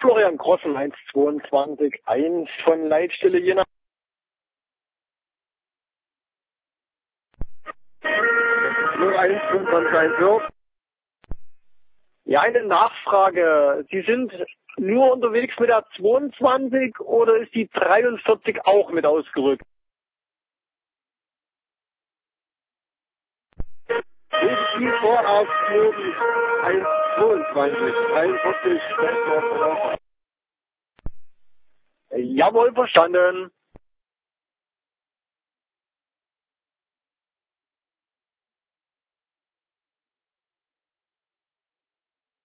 Florian Grossen, 1,22,1 von Leitstelle Jena. 01,25,1. Ja, eine Nachfrage. Sie sind nur unterwegs mit der 22 oder ist die 43 auch mit ausgerückt? Viel Vorab 1,22, 43, Jawohl, verstanden.